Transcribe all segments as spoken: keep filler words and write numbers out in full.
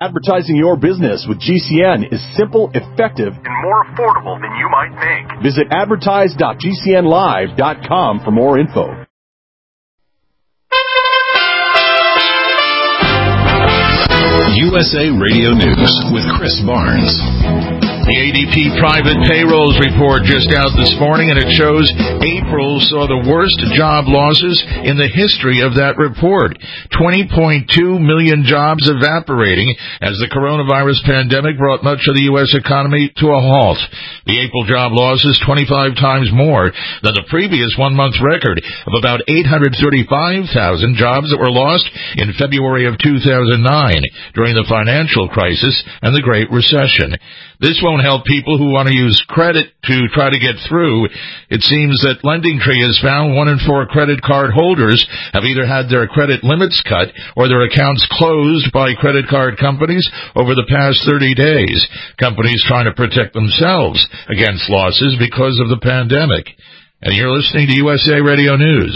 Advertising your business with G C N is simple, effective, and more affordable than you might think. Visit advertise dot g c n live dot com for more info. U S A Radio News with Chris Barnes. The A D P private payrolls report just out this morning, and it shows April saw the worst job losses in the history of that report. twenty point two million jobs evaporating as the coronavirus pandemic brought much of the U S economy to a halt. The April job loss is twenty-five times more than the previous one-month record of about eight hundred thirty-five thousand jobs that were lost in February of two thousand nine during the financial crisis and the Great Recession. This won't help people who want to use credit to try to get through. It seems that LendingTree has found one in four credit card holders have either had their credit limits cut or their accounts closed by credit card companies over the past thirty days. Companies trying to protect themselves against losses because of the pandemic. And you're listening to U S A Radio News.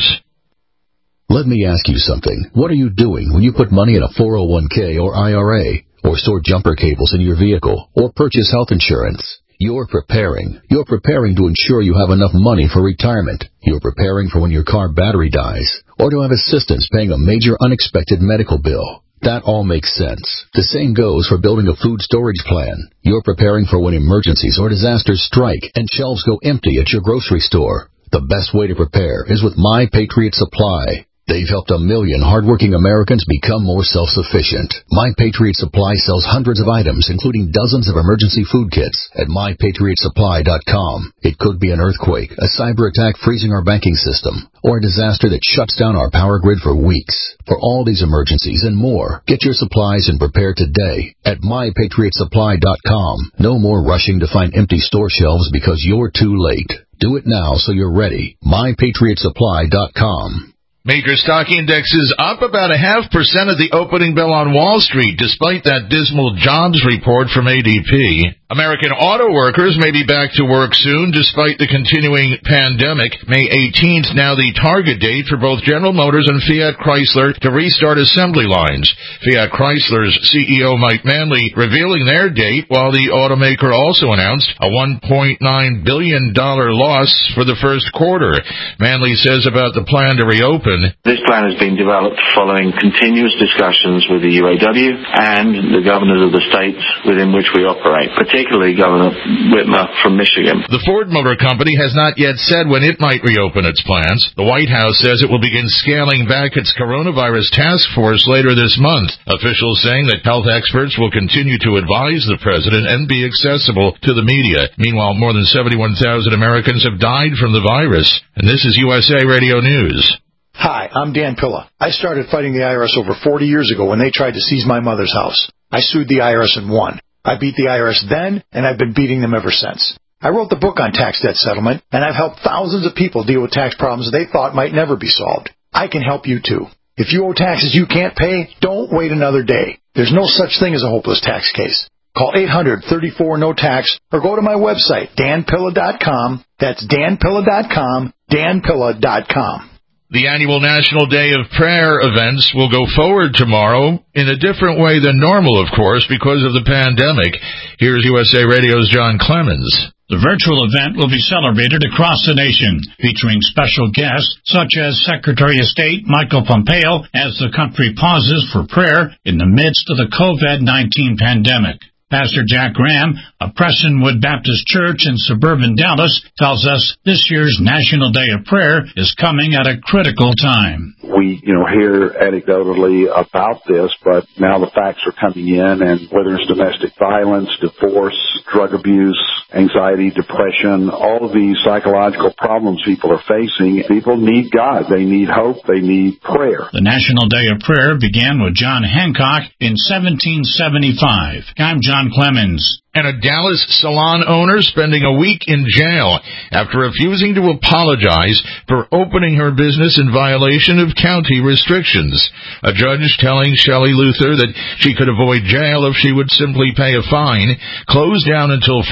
Let me ask you something. What are you doing when you put money in a four oh one k or I R A, or store jumper cables in your vehicle, or purchase health insurance? You're preparing. You're preparing to ensure you have enough money for retirement. You're preparing for when your car battery dies, or to have assistance paying a major unexpected medical bill. That all makes sense. The same goes for building a food storage plan. You're preparing for when emergencies or disasters strike and shelves go empty at your grocery store. The best way to prepare is with My Patriot Supply. They've helped a million hardworking Americans become more self-sufficient. My Patriot Supply sells hundreds of items, including dozens of emergency food kits at my patriot supply dot com. It could be an earthquake, a cyber attack freezing our banking system, or a disaster that shuts down our power grid for weeks. For all these emergencies and more, get your supplies and prepare today at my patriot supply dot com. No more rushing to find empty store shelves because you're too late. Do it now so you're ready. my patriot supply dot com. Major stock indexes up about a half percent at the opening bell on Wall Street, despite that dismal jobs report from A D P. American auto workers may be back to work soon, despite the continuing pandemic. May eighteenth now the target date for both General Motors and Fiat Chrysler to restart assembly lines. Fiat Chrysler's C E O Mike Manley revealing their date, while the automaker also announced a one point nine billion dollars loss for the first quarter. Manley says about the plan to reopen, "This plan has been developed following continuous discussions with the U A W and the governors of the states within which we operate, particularly Governor Whitmer from Michigan." The Ford Motor Company has not yet said when it might reopen its plans. The White House says it will begin scaling back its coronavirus task force later this month. Officials saying that health experts will continue to advise the president and be accessible to the media. Meanwhile, more than seventy-one thousand Americans have died from the virus. And this is U S A Radio News. Hi, I'm Dan Pilla. I started fighting the I R S over forty years ago when they tried to seize my mother's house. I sued the I R S and won. I beat the I R S then, and I've been beating them ever since. I wrote the book on tax debt settlement, and I've helped thousands of people deal with tax problems they thought might never be solved. I can help you too. If you owe taxes you can't pay, don't wait another day. There's no such thing as a hopeless tax case. Call eight hundred, thirty-four, no tax or go to my website, dan pilla dot com. That's dan pilla dot com, dan pilla dot com. The annual National Day of Prayer events will go forward tomorrow in a different way than normal, of course, because of the pandemic. Here's U S A Radio's John Clemens. The virtual event will be celebrated across the nation, featuring special guests such as Secretary of State Michael Pompeo as the country pauses for prayer in the midst of the COVID nineteen pandemic. Pastor Jack Graham of Prestonwood Baptist Church in suburban Dallas tells us this year's National Day of Prayer is coming at a critical time. We, you know, hear anecdotally about this, but now the facts are coming in, and whether it's domestic violence, divorce, drug abuse, anxiety, depression, all of these psychological problems people are facing, people need God. They need hope. They need prayer. The National Day of Prayer began with John Hancock in seventeen seventy-five. I'm John Clemens. And a Dallas salon owner spending a week in jail after refusing to apologize for opening her business in violation of county restrictions. A judge telling Shelley Luther that she could avoid jail if she would simply pay a fine closed down until Friday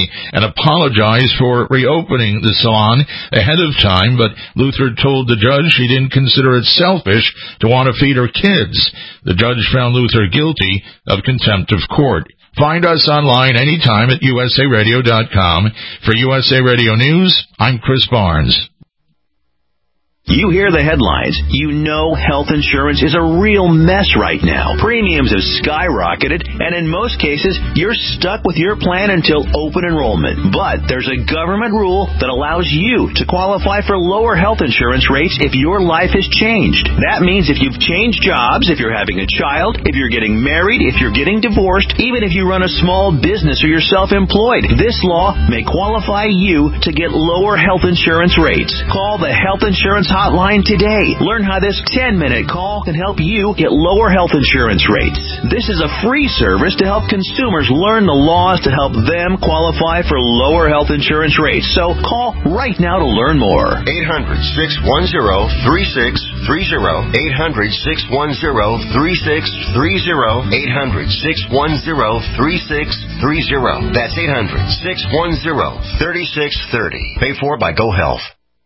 attorney and apologized for reopening the salon ahead of time, but Luther told the judge she didn't consider it selfish to want to feed her kids. The judge found Luther guilty of contempt of court. Find us online anytime at U S A radio dot com. For U S A Radio News, I'm Chris Barnes. You hear the headlines. You know health insurance is a real mess right now. Premiums have skyrocketed, and in most cases, you're stuck with your plan until open enrollment. But there's a government rule that allows you to qualify for lower health insurance rates if your life has changed. That means if you've changed jobs, if you're having a child, if you're getting married, if you're getting divorced, even if you run a small business or you're self-employed, this law may qualify you to get lower health insurance rates. Call the Health Insurance Hotline today. Learn how this ten-minute call can help you get lower health insurance rates. This is a free service to help consumers learn the laws to help them qualify for lower health insurance rates. So call right now to learn more. eight hundred, six one zero, three six three zero. eight hundred, six one zero, three six three zero. eight hundred, six one zero, three six three zero. That's eight hundred, six one zero, three six three zero. Paid for by GoHealth.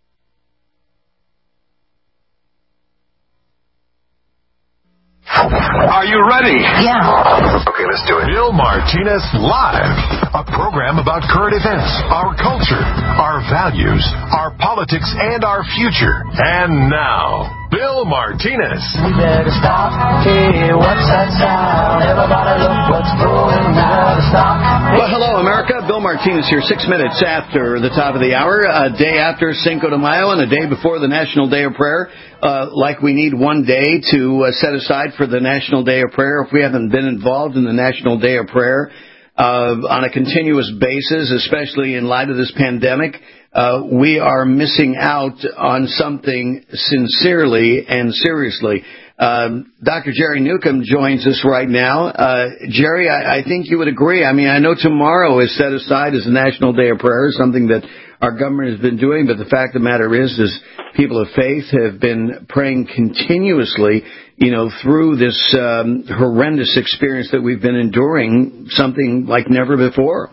Are you ready? Yeah. Okay, let's do it. Bill Martinez Live, a program about current events, our culture, our values, our politics, and our future. And now, Bill Martinez. We better stop. Hey, what's that sound? Everybody look what's going down. Stop. Well, hello, America. Bill Martinez here, six minutes after the top of the hour, a day after Cinco de Mayo and a day before the National Day of Prayer. Uh, like we need one day to uh, set aside for the National Day of Prayer. If we haven't been involved in the National Day of Prayer uh, on a continuous basis, especially in light of this pandemic, uh, we are missing out on something sincerely and seriously. Um, Doctor Jerry Newcomb joins us right now. Uh, Jerry, I, I think you would agree. I mean, I know tomorrow is set aside as a National Day of Prayer, something that our government has been doing, but the fact of the matter is, is people of faith have been praying continuously, you know, through this um, horrendous experience that we've been enduring, something like never before.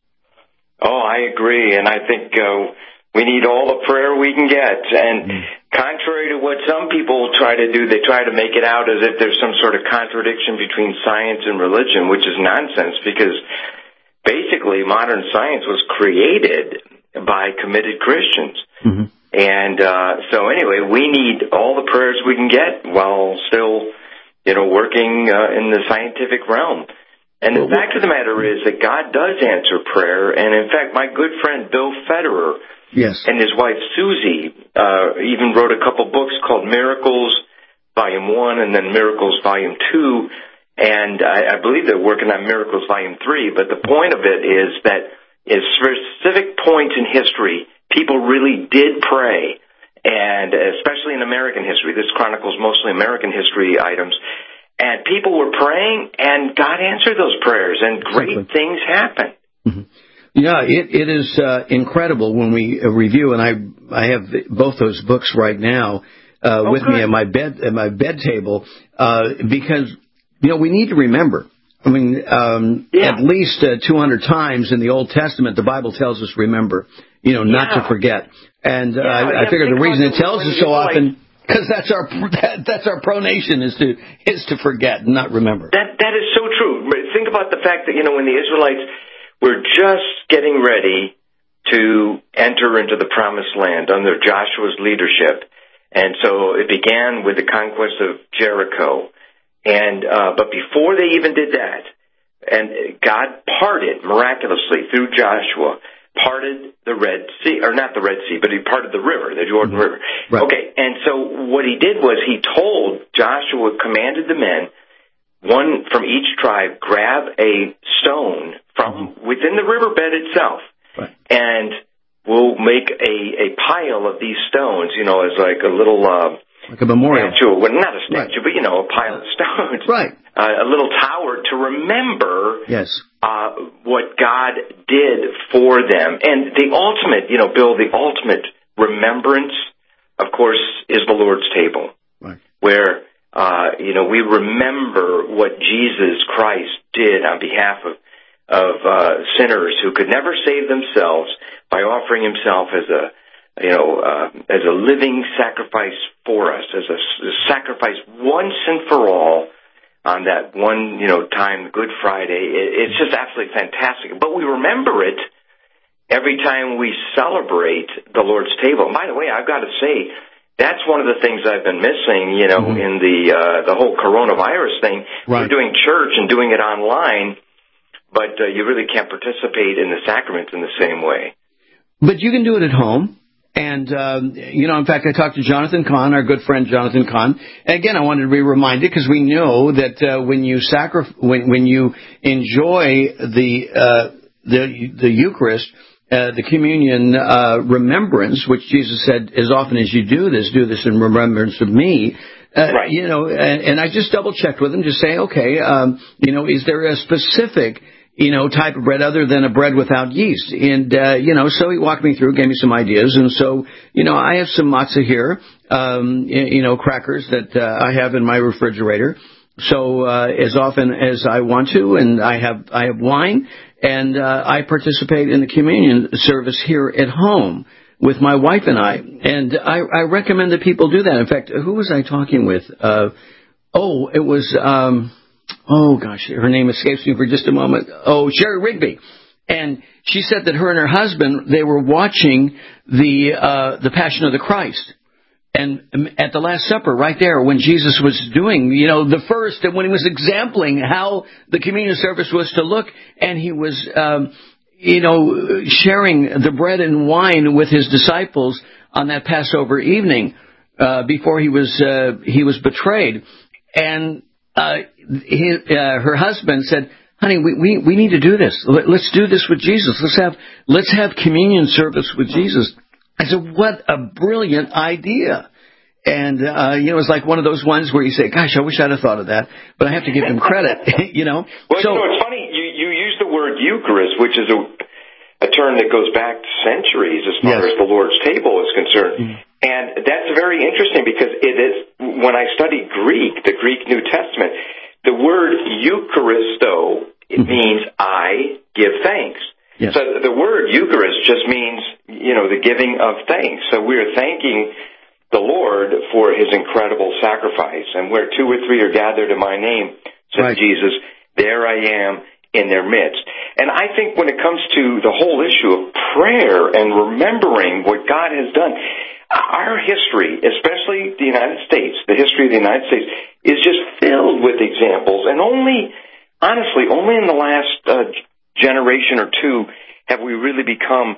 Oh, I agree, and I think uh, we need all the prayer we can get. And mm. contrary to what some people try to do, they try to make it out as if there's some sort of contradiction between science and religion, which is nonsense, because basically modern science was created by committed Christians. Mm-hmm. And uh, so anyway, we need all the prayers we can get while still, you know, working uh, in the scientific realm. And the fact of the matter is that God does answer prayer. And in fact, my good friend Bill Federer yes. and his wife Susie uh, even wrote a couple books called Miracles Volume one and then Miracles Volume two. And I, I believe they're working on Miracles Volume three. But the point of it is that at specific points in history, people really did pray, and especially in American history. This chronicles mostly American history items. And people were praying, and God answered those prayers, and great exactly. things happened. Mm-hmm. Yeah, it, it is uh, incredible when we uh, review, and I I have the, both those books right now uh, oh, with good. me at my bed at my bed table uh, because you know we need to remember. I mean, um, yeah. at least uh, two hundred times in the Old Testament, the Bible tells us, remember, you know, not yeah. to forget. And uh, yeah, I, I figure the reason it tells us so like, often, because that's our that, that's our pronation is to is to forget, not remember. That That is so true. Think about the fact that, you know, when the Israelites were just getting ready to enter into the Promised Land under Joshua's leadership, and so it began with the conquest of Jericho. And uh, but before they even did that, and God parted miraculously through Joshua, parted the Red Sea, or not the Red Sea, but he parted the river, the Jordan mm-hmm. River. Right. Okay, and so what he did was he told Joshua, commanded the men, one from each tribe, grab a stone from mm-hmm. within the riverbed itself, right. and we'll make a, a pile of these stones, you know, as like a little... Uh, Like a memorial. Statue, well, not a statue, right. but, you know, a pile of stones. Right. Uh, a little tower to remember yes. uh, what God did for them. And the ultimate, you know, Bill, the ultimate remembrance, of course, is the Lord's table. Right. Where, uh, you know, we remember what Jesus Christ did on behalf of, of uh, sinners who could never save themselves by offering himself as a, you know, uh, as a living sacrifice for us, as a, a sacrifice once and for all on that one, you know, time, Good Friday. It, it's just absolutely fantastic. But we remember it every time we celebrate the Lord's table. And by the way, I've got to say, that's one of the things I've been missing, you know, mm-hmm. in the uh, the whole coronavirus thing. Right. We're doing church and doing it online, but uh, you really can't participate in the sacraments in the same way. But you can do it at home. And, um, you know, in fact, I talked to Jonathan Kahn, our good friend Jonathan Kahn. And again, I wanted to be reminded, because we know that uh, when you sacrif- when, when you enjoy the uh, the the Eucharist, uh, the communion uh, remembrance, which Jesus said, as often as you do this, do this in remembrance of me. Uh, right. You know, and, and I just double checked with him, just say, okay, um, you know, is there a specific you know, type of bread other than a bread without yeast? And, uh, you know, so he walked me through, gave me some ideas. And so, you know, I have some matzah here, um, you know, crackers that uh, I have in my refrigerator. So uh, as often as I want to, and I have I have wine, and uh, I participate in the communion service here at home with my wife and I. And I, I recommend that people do that. In fact, who was I talking with? Uh, oh, it was... Um, Oh, gosh, her name escapes me for just a moment. Oh, Sherry Rigby. And she said that her and her husband, they were watching the uh, the Passion of the Christ. And at the Last Supper, right there, when Jesus was doing, you know, the first, and when he was exempling how the communion service was to look, and he was, um, you know, sharing the bread and wine with his disciples on that Passover evening uh, before he was uh, he was betrayed. And Uh, his, uh, her husband said, honey, we, we, we need to do this. Let, let's do this with Jesus. Let's have, let's have communion service with Jesus. I said, what a brilliant idea. And, uh, you know, it's like one of those ones where you say, gosh, I wish I'd have thought of that, but I have to give him credit, you know. Well, so, you know, it's funny. You, you use the word Eucharist, which is a, a term that goes back centuries as far yes. as the Lord's table is concerned. Mm-hmm. And that's very interesting because it is, when I studied Greek, the Greek New Testament, the word Eucharisto, it means I give thanks. Yes. So the word Eucharist just means, you know, the giving of thanks. So we're thanking the Lord for his incredible sacrifice. And where two or three are gathered in my name, says right. Jesus, there I am in their midst. And I think when it comes to the whole issue of prayer and remembering what God has done, our history, especially the United States, the history of the United States, is just filled with examples. And only, honestly, only in the last uh, generation or two have we really become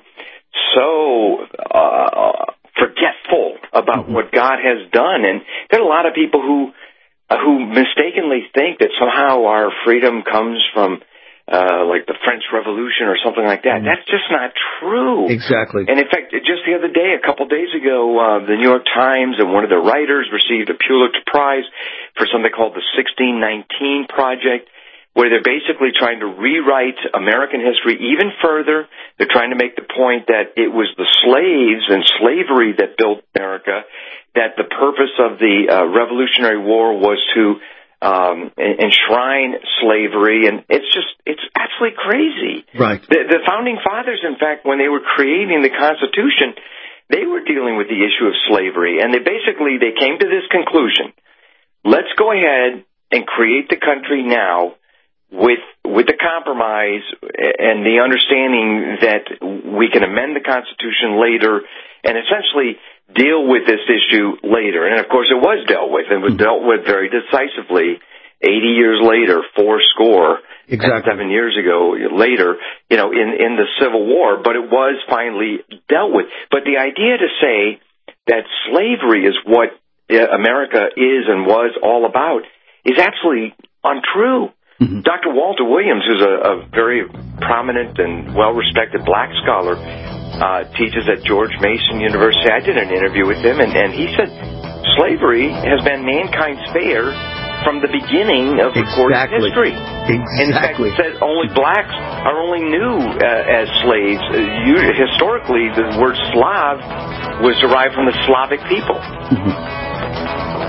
so uh, forgetful about mm-hmm. what God has done. And there are a lot of people who uh, who mistakenly think that somehow our freedom comes from Uh, like the French Revolution or something like that. Mm. That's just not true. Exactly. And in fact, just the other day, a couple days ago, uh, the New York Times and one of the writers received a Pulitzer Prize for something called the sixteen nineteen Project, where they're basically trying to rewrite American history even further. They're trying to make the point that it was the slaves and slavery that built America, that the purpose of the uh, Revolutionary War was to Um, enshrine slavery, and it's just, it's absolutely crazy. Right. The, the founding fathers, in fact, when they were creating the Constitution, they were dealing with the issue of slavery, and they basically, they came to this conclusion. Let's go ahead and create the country now with, with the compromise and the understanding that we can amend the Constitution later and essentially deal with this issue later. And, of course, it was dealt with, and it was dealt with very decisively eighty years later, four score, exactly. seven years ago later, you know, in, in the Civil War. But it was finally dealt with. But the idea to say that slavery is what America is and was all about is absolutely untrue. Mm-hmm. Doctor Walter Williams, who's a, a very prominent and well-respected black scholar, uh, teaches at George Mason University. I did an interview with him, and, and he said slavery has been mankind's fare from the beginning of recorded exactly. history. Exactly. In fact, it says only blacks are only knew uh, as slaves. Uh, you, historically, the word Slav was derived from the Slavic people. Mm-hmm.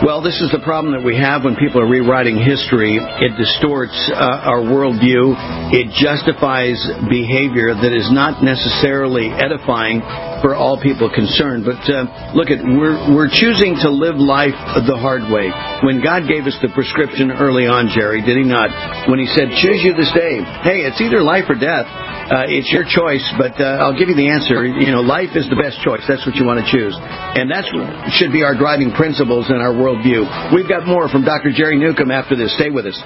Well, this is the problem that we have when people are rewriting history. It distorts uh, our worldview. It justifies behavior that is not necessarily edifying for all people concerned. But uh, look, at we're we're choosing to live life the hard way. When God gave us the prescription early on, Jerry, did He not? When He said, "Choose you this day." Hey, it's either life or death. Uh, it's your choice, but uh, I'll give you the answer. You know, life is the best choice. That's what you want to choose, and that's what should be our driving principles in our world. View. We've got more from Doctor Jerry Newcomb after this. Stay with us.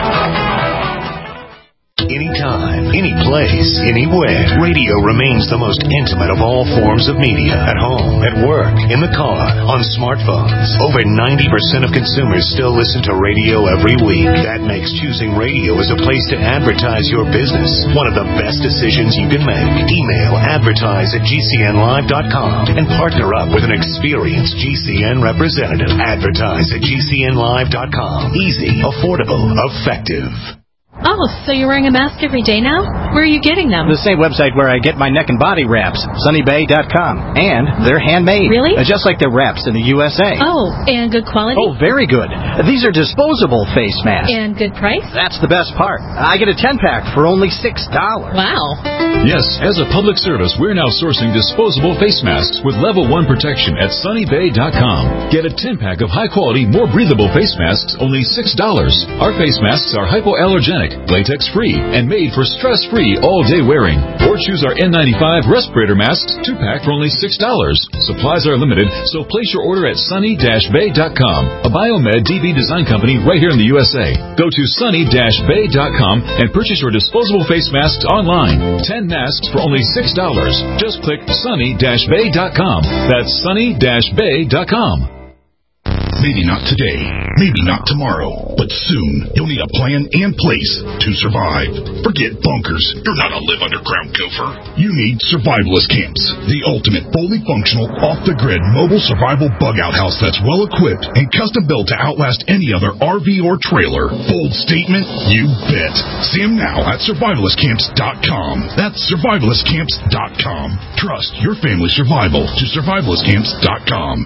Anytime, any place, anywhere. Radio remains the most intimate of all forms of media. At home, at work, in the car, on smartphones. Over ninety percent of consumers still listen to radio every week. That makes choosing radio as a place to advertise your business one of the best decisions you can make. Email advertise at G C N live dot com and partner up with an experienced G C N representative. Advertise at G C N live dot com. Easy, affordable, effective. Oh, so you're wearing a mask every day now? Where are you getting them? The same website where I get my neck and body wraps, sunny bay dot com. And they're handmade. Really? Uh, just like the wraps in the U S A. Oh, and good quality? Oh, very good. These are disposable face masks. And good price? That's the best part. I get a ten-pack for only six dollars. Wow. Yes, as a public service, we're now sourcing disposable face masks with level one protection at sunny bay dot com. Get a ten-pack of high-quality, more breathable face masks, only six dollars. Our face masks are hypoallergenic, latex-free, and made for stress-free all-day wearing. Or choose our N ninety-five respirator masks, two-pack for only six dollars. Supplies are limited, so place your order at sunny bay dot com, a Biomed D B design company right here in the U S A. Go to sunny bay dot com and purchase your disposable face masks online. ten masks for only six dollars. Just click sunny bay dot com. That's sunny bay dot com. Maybe not today, maybe not tomorrow, but soon you'll need a plan and place to survive. Forget bunkers. You're not a live underground gopher. You need survivalist camps, the ultimate fully functional, off-the-grid mobile survival bug-out house that's well-equipped and custom-built to outlast any other R V or trailer. Bold statement? You bet. See them now at survivalist camps dot com. That's survivalist camps dot com. Trust your family's survival to survivalist camps dot com.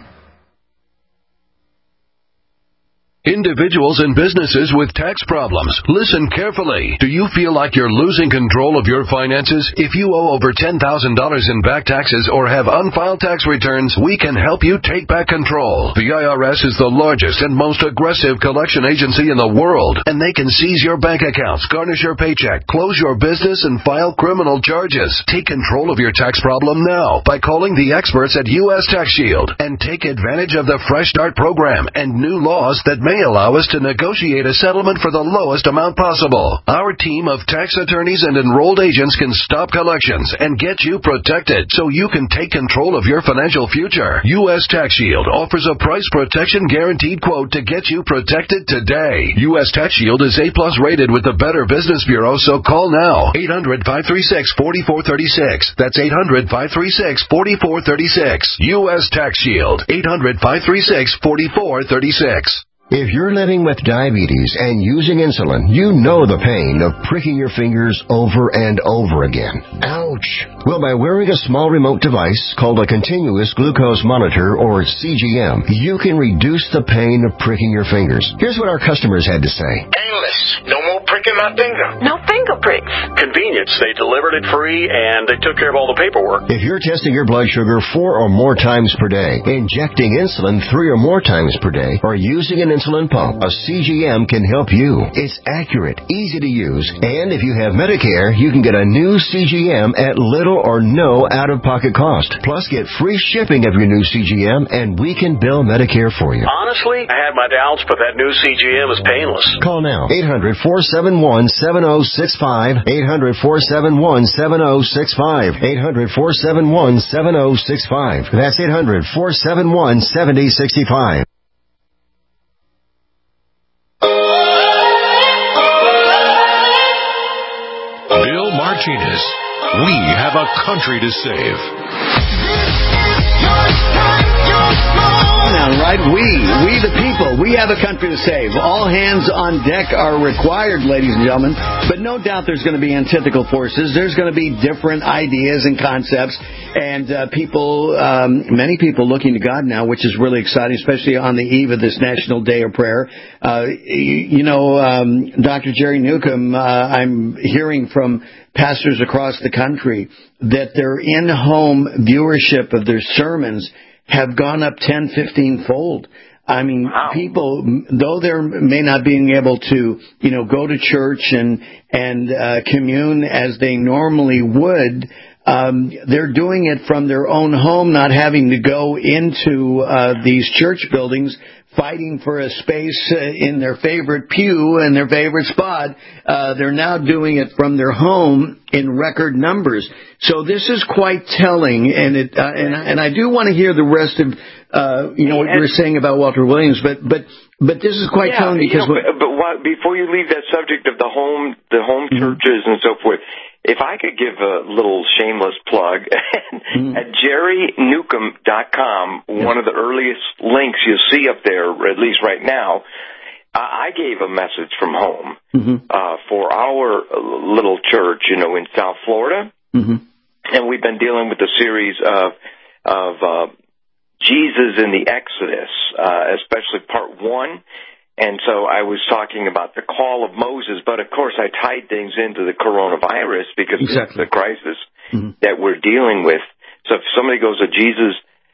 Individuals and businesses with tax problems, listen carefully. Do you feel like you're losing control of your finances? If you owe over ten thousand dollars in back taxes or have unfiled tax returns, we can help you take back control. The I R S is the largest and most aggressive collection agency in the world, and they can seize your bank accounts, garnish your paycheck, close your business, and file criminal charges. Take control of your tax problem now by calling the experts at U S Tax Shield and take advantage of the Fresh Start program and new laws that may allow us to negotiate a settlement for the lowest amount possible. Our team of tax attorneys and enrolled agents can stop collections and get you protected so you can take control of your financial future. U S Tax Shield offers a price protection guaranteed quote to get you protected today. U S Tax Shield is A plus rated with the Better Business Bureau, so call now. eight hundred, five three six, four four three six. That's eight hundred, five three six, four four three six. U S Tax Shield. eight hundred, five three six, four four three six. If you're living with diabetes and using insulin, you know the pain of pricking your fingers over and over again. Ouch! Well, by wearing a small remote device called a continuous glucose monitor, or C G M, you can reduce the pain of pricking your fingers. Here's what our customers had to say. Painless. No more pricking my finger. No finger pricks. Convenience. They delivered it free and they took care of all the paperwork. If you're testing your blood sugar four or more times per day, injecting insulin three or more times per day, or using an insulin pump, a C G M can help you. It's accurate, easy to use, and if you have Medicare, you can get a new C G M at little or no out-of-pocket cost. Plus, get free shipping of your new C G M, and we can bill Medicare for you. Honestly, I had my doubts, but that new C G M is painless. Call now. eight hundred, four seven one, seven oh six five. eight hundred, four seven one, seven oh six five. eight hundred, four seven one, seven oh six five. That's eight hundred, four seven one, seven oh six five. Bill Martinez. We have a country to save. pronoun, right? We. We the people. We have a country to save. All hands on deck are required, ladies and gentlemen. But no doubt there's going to be antithetical forces. There's going to be different ideas and concepts. And uh, people, um, many people looking to God now, which is really exciting, especially on the eve of this National Day of Prayer. Uh, you, you know, um, Doctor Jerry Newcomb, uh, I'm hearing from pastors across the country that their in-home viewership of their sermons have gone up ten, fifteen fold. I mean, wow. People, though they may not being able to, you know, go to church and and uh, commune as they normally would, um, they're doing it from their own home, not having to go into uh, these church buildings, fighting for a space uh, in their favorite pew and their favorite spot. Uh, they're now doing it from their home in record numbers. So this is quite telling, and it uh, and and I do want to hear the rest of uh, you know what you were saying about Walter Williams, but but but this is quite yeah, telling because you know, but, but what, before you leave that subject of the home the home mm-hmm. churches and so forth, if I could give a little shameless plug, mm-hmm. at jerry newcomb dot com, yeah. one of the earliest links you'll see up there, at least right now, I gave a message from home mm-hmm. uh, for our little church, you know, in South Florida. Mm-hmm. And we've been dealing with the series of, of uh, Jesus in the Exodus, uh, especially part one. And so I was talking about the call of Moses, but of course I tied things into the coronavirus because exactly. it's the crisis mm-hmm. that we're dealing with. So if somebody goes to Jesus,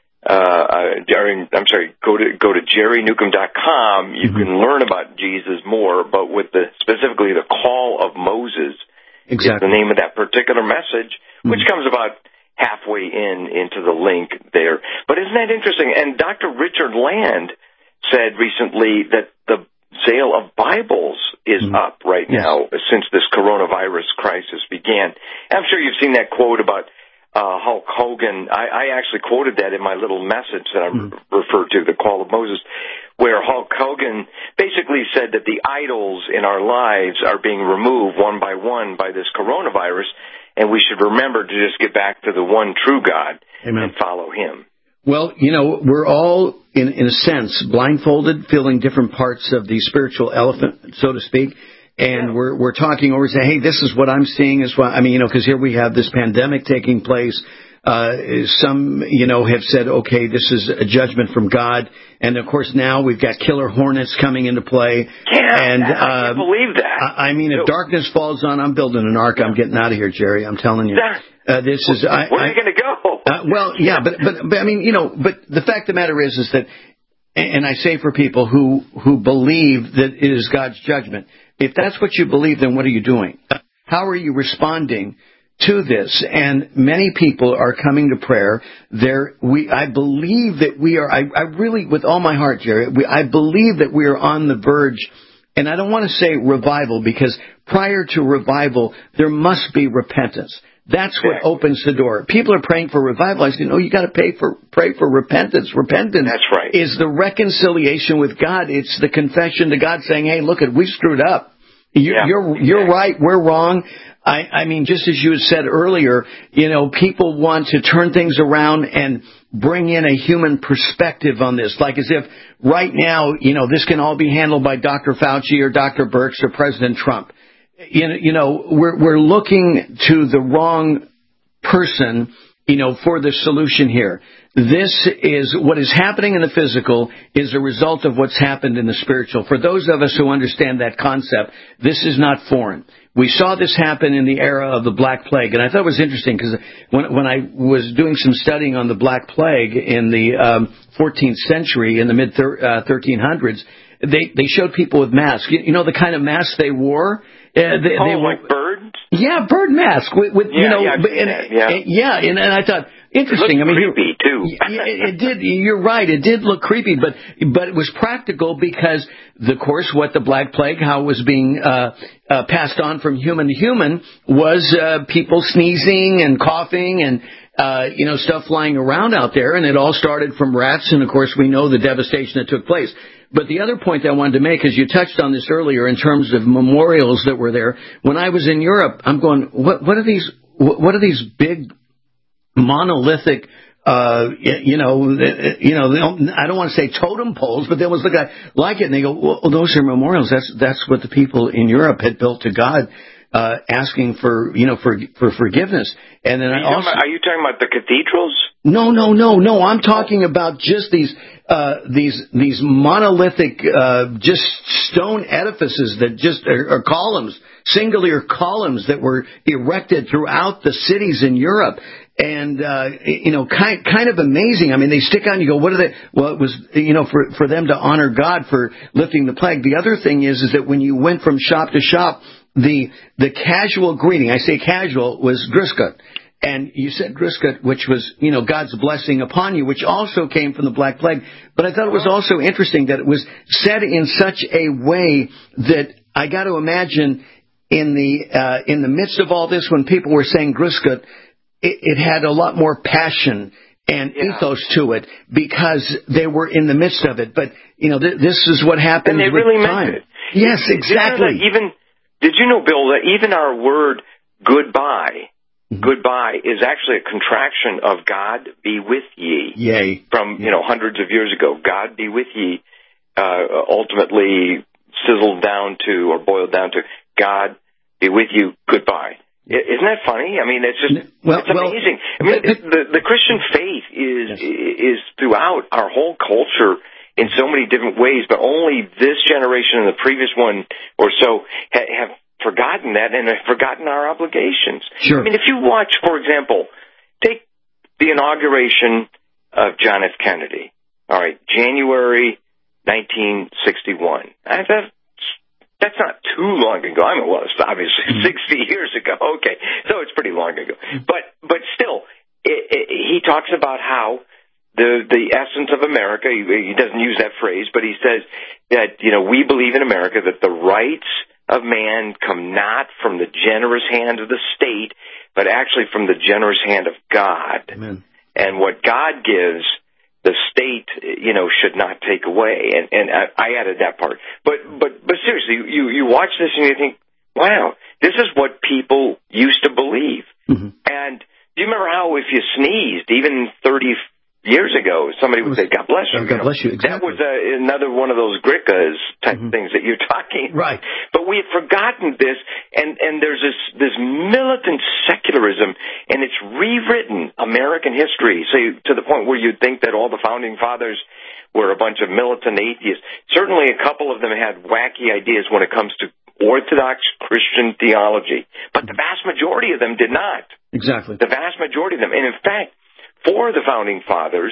uh, uh, I'm sorry, go to go to jerry newcomb dot com, you mm-hmm. can learn about Jesus more, but with the specifically the call of Moses exactly. is the name of that particular message, mm-hmm. which comes about halfway in into the link there. But isn't that interesting? And Doctor Richard Land said recently that the sale of Bibles is mm-hmm. up right yes. now since this coronavirus crisis began. I'm sure you've seen that quote about uh, Hulk Hogan. I, I actually quoted that in my little message that I mm-hmm. referred to, the Call of Moses, where Hulk Hogan basically said that the idols in our lives are being removed one by one by this coronavirus, and we should remember to just get back to the one true God Amen. And follow Him. Well, you know, we're all, in, in a sense, blindfolded, feeling different parts of the spiritual elephant, so to speak. And yeah. we're we're talking over, saying, hey, this is what I'm seeing. Is what I mean, you know, because here we have this pandemic taking place. Uh, some, you know, have said, okay, this is a judgment from God. And, of course, now we've got killer hornets coming into play. Yeah, and, I can't uh, believe that. I, I mean, if darkness falls on, I'm building an ark. I'm getting out of here, Jerry. I'm telling you. Uh, this is. I, Where are you going to go? Uh, well, yeah, but, but but I mean, you know, but the fact of the matter is, is that, and I say for people who who believe that it is God's judgment, if that's what you believe, then what are you doing? How are you responding to this? And many people are coming to prayer. There, we, I believe that we are. I, I really, with all my heart, Jerry, we, I believe that we are on the verge. And I don't want to say revival, because prior to revival, there must be repentance. That's what opens the door. People are praying for revival. I said, no, you got to pay for pray for repentance. Repentance That's right. is the reconciliation with God. It's the confession to God saying, hey, look, we screwed up. You, yeah, you're exactly. you're right. We're wrong. I, I mean, just as you had said earlier, you know, people want to turn things around and bring in a human perspective on this, like as if right now, you know, this can all be handled by Doctor Fauci or Doctor Birx or President Trump. You know, we're we're looking to the wrong person, you know, for the solution here. This is what is happening in the physical is a result of what's happened in the spiritual. For those of us who understand that concept, this is not foreign. We saw this happen in the era of the Black Plague, and I thought it was interesting because when when I was doing some studying on the Black Plague in the um, fourteenth century, in the mid thirteen hundreds, they they showed people with masks. You, you know the kind of masks they wore. Uh, they, oh, they were, like birds? Yeah, bird mask. With, with yeah, you know, yeah, and, that, yeah. And, yeah, and, and I thought interesting. It I mean, creepy too. Yeah, it, it did. You're right. It did look creepy, but but it was practical because, of course, what the Black Plague, how it was being uh, uh, passed on from human to human, was uh, people sneezing and coughing and. Uh, you know, stuff flying around out there, and it all started from rats, and of course we know the devastation that took place. But the other point I wanted to make is you touched on this earlier in terms of memorials that were there. When I was in Europe, I'm going, what, what are these, what are these big monolithic uh, you know, you know, they don't, I don't want to say totem poles, but they always look at like it and they go, well, those are memorials. That's that's what the people in Europe had built to God, uh, asking for, you know, for for forgiveness. And then are I you, also, about, are you talking about the cathedrals? No, no, no, no. I'm talking about just these uh, these these monolithic, uh, just stone edifices that just are, are columns, singular columns that were erected throughout the cities in Europe. And, uh, you know, kind, kind of amazing. I mean, they stick on, you go, what are they? Well, it was, you know, for, for them to honor God for lifting the plague. The other thing is, is that when you went from shop to shop, the, the casual greeting, I say casual, was Grüß. And you said Grüß, which was, you know, God's blessing upon you, which also came from the Black Plague. But I thought it was also interesting that it was said in such a way that I got to imagine in the, uh, in the midst of all this, when people were saying Grüß, It, it had a lot more passion and yeah. ethos to it because they were in the midst of it. But, you know, th- this is what happens and they with really time. Meant it. Yes, did exactly. You know even, did you know, Bill, that even our word goodbye, mm-hmm. goodbye is actually a contraction of God be with ye. Yay. From, you know, hundreds of years ago. God be with ye, uh, ultimately sizzled down to or boiled down to God be with you, goodbye. Isn't that funny? I mean, it's just, well, it's amazing. Well, I mean, the, the Christian faith is, yes. is throughout our whole culture in so many different ways, but only this generation and the previous one or so ha- have forgotten that and have forgotten our obligations. Sure. I mean, if you watch, for example, take the inauguration of John F. Kennedy. All right, January nineteen sixty-one. I have That's not too long ago. I mean, well, it's obviously mm-hmm. sixty years ago. Okay, so it's pretty long ago. But but still, it, it, he talks about how the the essence of America. He, he doesn't use that phrase, but he says that, you know, we believe in America that the rights of man come not from the generous hand of the state, but actually from the generous hand of God. Amen. And what God gives, the state, you know, should not take away. And, and I, I added that part. But, but, but seriously, you, you watch this and you think, wow, this is what people used to believe. Mm-hmm. And do you remember how if you sneezed, even thirty years ago, somebody would say, God bless you. God you know? bless you, exactly. That was a, another one of those Grickas type mm-hmm. things that you're talking Right. about. But we have forgotten this, and, and there's this, this militant secularism, and it's rewritten American history, so you, to the point where you'd think that all the founding fathers were a bunch of militant atheists. Certainly a couple of them had wacky ideas when it comes to Orthodox Christian theology, but the vast majority of them did not. Exactly. The vast majority of them. And in fact, four of the founding fathers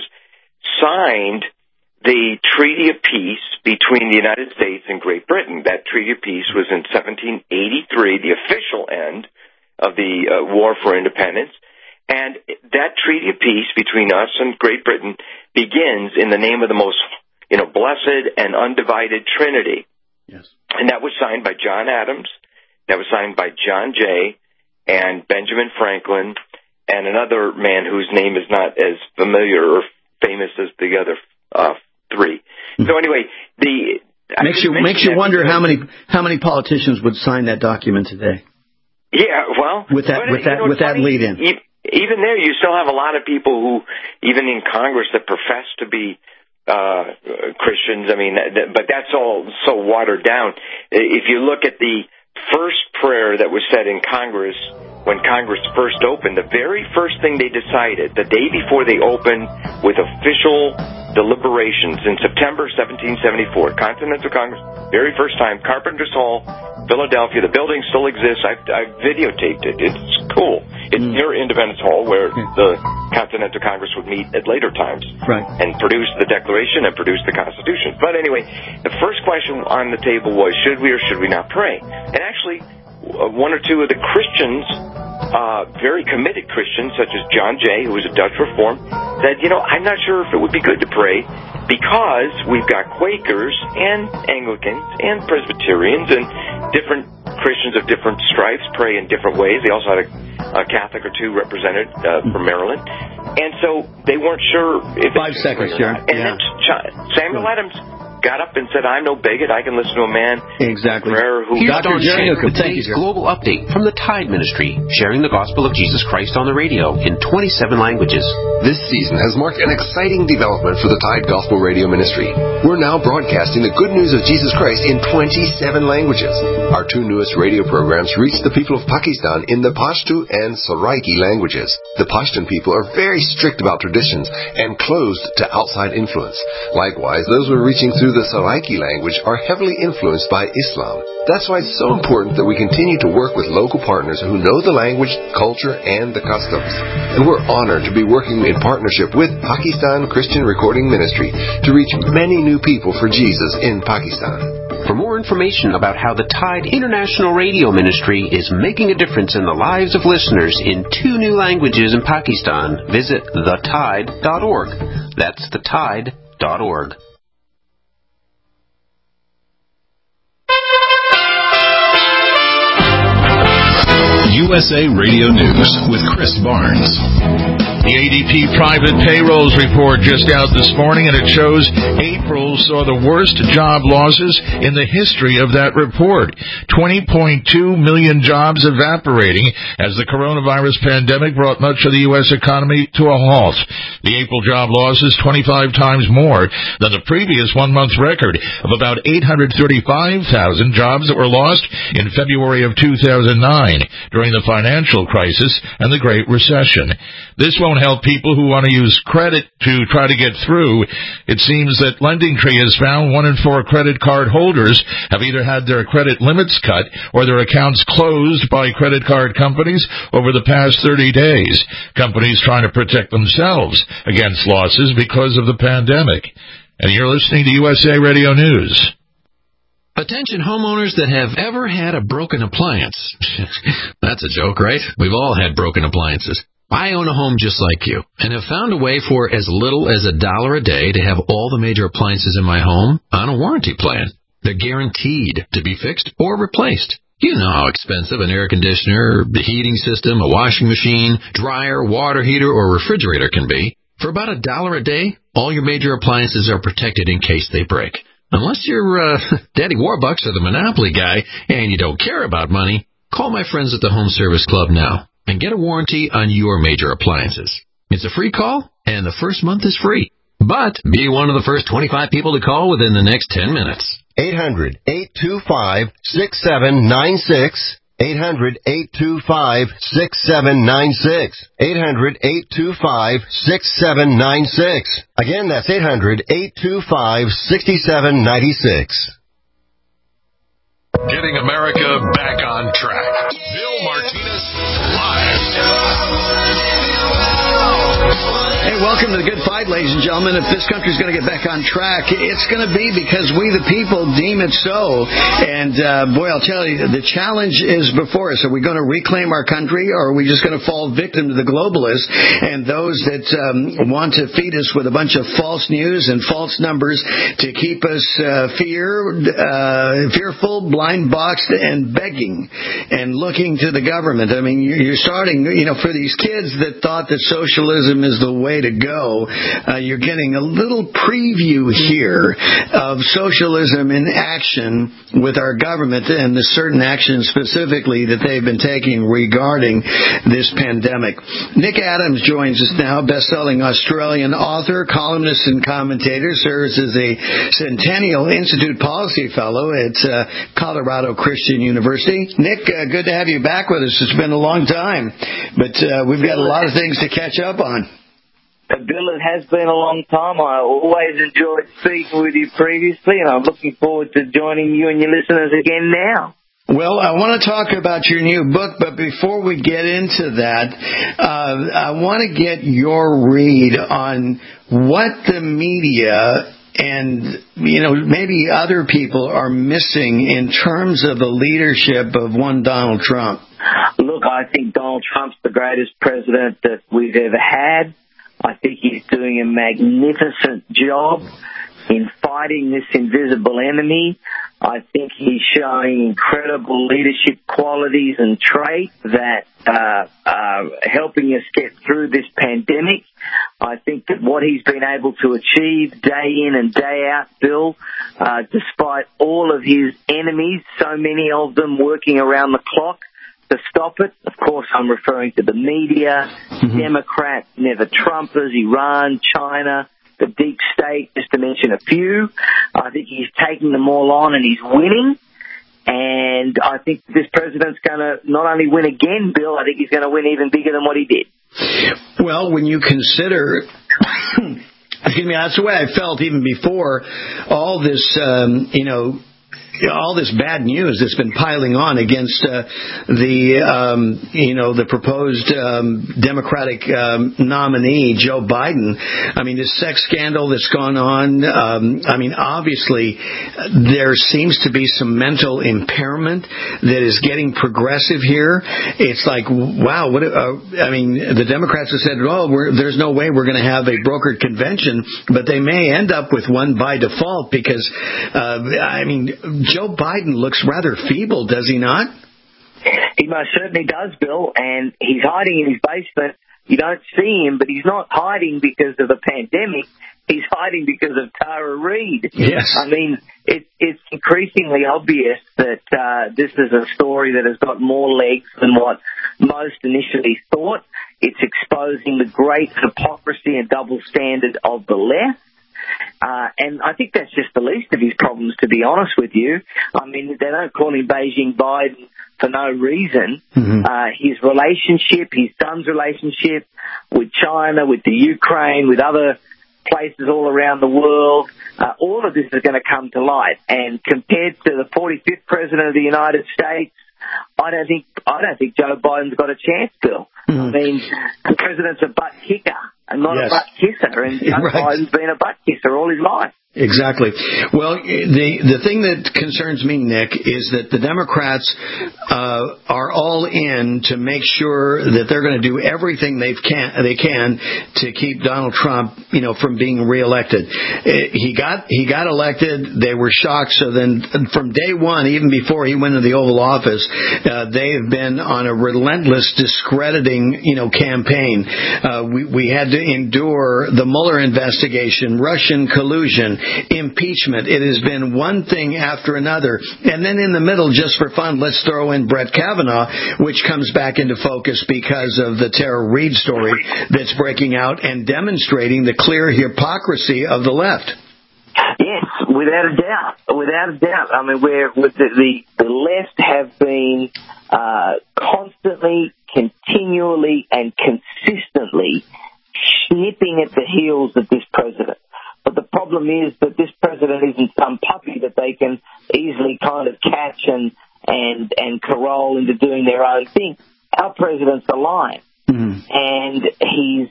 signed the Treaty of Peace between the United States and Great Britain. That Treaty of Peace was in seventeen eighty-three, the official end of the uh, War for Independence. And that Treaty of Peace between us and Great Britain begins in the name of the most, you know, blessed and undivided Trinity. Yes. And that was signed by John Adams. That was signed by John Jay and Benjamin Franklin and another man whose name is not as familiar or famous as the other uh, three. Mm-hmm. So anyway, the makes you makes you wonder how many how many politicians would sign that document today. Yeah, well, with that with that you know, with that lead in. Even there, you still have a lot of people who, even in Congress, that profess to be uh Christians. I mean, but that's all so watered down. If you look at the first prayer that was said in Congress when Congress first opened, the very first thing they decided, the day before they opened with official deliberations in September seventeen seventy-four, Continental Congress, very first time, Carpenter's Hall, Philadelphia. The building still exists. I've, I've videotaped it. It's cool. It's mm. near Independence Hall, where the Continental Congress would meet at later times, right, and produce the Declaration and produce the Constitution. But anyway, the first question on the table was, should we or should we not pray? And actually, one or two of the Christians, uh, very committed Christians, such as John Jay, who was a Dutch Reform, said, you know, I'm not sure if it would be good to pray because we've got Quakers and Anglicans and Presbyterians and different Christians of different stripes pray in different ways. They also had a, a Catholic or two represented uh, from Maryland. And so they weren't sure if Five seconds, sure. And yeah. then Samuel Adams got up and said, I'm no bigot. I can listen to a man exactly. prayer who... Here's Don Shank with today's global update from the Tide Ministry, sharing the gospel of Jesus Christ on the radio in twenty-seven languages. This season has marked an exciting development for the Tide Gospel Radio Ministry. We're now broadcasting the good news of Jesus Christ in twenty-seven languages. Our two newest radio programs reach the people of Pakistan in the Pashto and Saraiki languages. The Pashtun people are very strict about traditions and closed to outside influence. Likewise, those we're reaching through the Saraiki language are heavily influenced by Islam. That's why it's so important that we continue to work with local partners who know the language, culture, and the customs. And we're honored to be working in partnership with Pakistan Christian Recording Ministry to reach many new people for Jesus in Pakistan. For more information about how the Tide International Radio Ministry is making a difference in the lives of listeners in two new languages in Pakistan, visit the tide dot org. That's the tide dot org. U S A Radio News with Chris Barnes. The A D P private payrolls report just out this morning, and it shows April saw the worst job losses in the history of that report. twenty point two million jobs evaporating as the coronavirus pandemic brought much of the U S economy to a halt. The April job loss is twenty-five times more than the previous one-month record of about eight hundred thirty-five thousand jobs that were lost in February of two thousand nine during the financial crisis and the Great Recession. This won't help people who want to use credit to try to get through. It seems that LendingTree has found one in four credit card holders have either had their credit limits cut or their accounts closed by credit card companies over the past thirty days. Companies trying to protect themselves against losses because of the pandemic. And you're listening to U S A Radio News. Attention homeowners that have ever had a broken appliance. That's a joke, right? We've all had broken appliances. I own a home just like you and have found a way for as little as a dollar a day to have all the major appliances in my home on a warranty plan. They're guaranteed to be fixed or replaced. You know how expensive an air conditioner, the heating system, a washing machine, dryer, water heater, or refrigerator can be. For about a dollar a day, all your major appliances are protected in case they break. Unless you're uh, Daddy Warbucks or the Monopoly guy and you don't care about money, call my friends at the Home Service Club now and get a warranty on your major appliances. It's a free call, and the first month is free. But be one of the first twenty-five people to call within the next ten minutes. eight hundred, eight two five, six seven nine six. eight hundred, eight two five, six seven nine six. eight hundred, eight two five, six seven nine six. Again, that's eight hundred, eight two five, six seven nine six. Getting America back on track. Bill Martinez live. Hey, welcome to the Good Fight, ladies and gentlemen. If this country's going to get back on track, it's going to be because we the people deem it so. And, uh, boy, I'll tell you, the challenge is before us. Are we going to reclaim our country, or are we just going to fall victim to the globalists and those that um, want to feed us with a bunch of false news and false numbers to keep us uh, fear, uh, fearful, blind-boxed, and begging and looking to the government? I mean, you're starting, you know, for these kids that thought that socialism is the way to go, uh, you're getting a little preview here of socialism in action with our government and the certain actions specifically that they've been taking regarding this pandemic. Nick Adams joins us now, best-selling Australian author, columnist, and commentator, serves as a Centennial Institute Policy Fellow at uh, Colorado Christian University. Nick, uh, good to have you back with us. It's been a long time, but uh, we've got a lot of things to catch up on. Bill, it has been a long time. I always enjoyed speaking with you previously, and I'm looking forward to joining you and your listeners again now. Well, I want to talk about your new book, but before we get into that, uh, I want to get your read on what the media and, you know, maybe other people are missing in terms of the leadership of one Donald Trump. Look, I think Donald Trump's the greatest president that we've ever had. I think he's doing a magnificent job. in fighting this invisible enemy. I think he's showing incredible leadership qualities and traits that uh, are helping us get through this pandemic. I think that what he's been able to achieve day in and day out, Bill, uh, despite all of his enemies, so many of them working around the clock to stop it. Of course, I'm referring to the media, mm-hmm. Democrats, never Trumpers, Iran, China, the deep state, just to mention a few. I think he's taking them all on and he's winning. And I think this president's going to not only win again, Bill, I think he's going to win even bigger than what he did. Well, when you consider... Excuse me, that's the way I felt even before all this, um, you know, all this bad news that's been piling on against uh, the, um, you know, the proposed um, Democratic um, nominee, Joe Biden. I mean, this sex scandal that's gone on. Um, I mean, obviously, there seems to be some mental impairment that is getting progressive here. It's like, wow, what? Uh, I mean, the Democrats have said, oh, we're, there's no way we're going to have a brokered convention, but they may end up with one by default because, uh, I mean, Joe Biden looks rather feeble, does he not? He most certainly does, Bill, and he's hiding in his basement. You don't see him, but he's not hiding because of the pandemic. He's hiding because of Tara Reid. Yes. I mean, it, it's increasingly obvious that uh, this is a story that has got more legs than what most initially thought. It's exposing the great hypocrisy and double standard of the left. Uh, and I think that's just the least of his problems, to be honest with you. I mean, they don't call him Beijing Biden for no reason. Mm-hmm. Uh, his relationship, his son's relationship with China, with the Ukraine, with other places all around the world, uh, all of this is going to come to light. And compared to the forty-fifth president of the United States, I don't think I don't think Joe Biden's got a chance, Bill. Mm-hmm. I mean, the president's a butt kicker and not yes. a butt kisser, and Joe right. Biden's been a butt kisser all his life. Exactly. Well, the the thing that concerns me, Nick, is that the Democrats uh, are all in to make sure that they're going to do everything they can they can to keep Donald Trump, you know, from being reelected. He got he got elected. They were shocked. So then, from day one, even before he went to the Oval Office, uh, they have been on a relentless discrediting, you know, campaign. Uh, we we had to endure the Mueller investigation, Russian collusion, impeachment. It has been one thing after another. And then in the middle, just for fun, let's throw in Brett Kavanaugh, which comes back into focus because of the Tara Reid story that's breaking out and demonstrating the clear hypocrisy of the left. Yes, without a doubt. Without a doubt. I mean, we're, with the, the, the left have been uh, constantly, continually, and consistently snipping at the heels of this president. But the problem is that this president isn't some puppy that they can easily kind of catch and and, and corral into doing their own thing. Our president's a lion, mm-hmm. and he's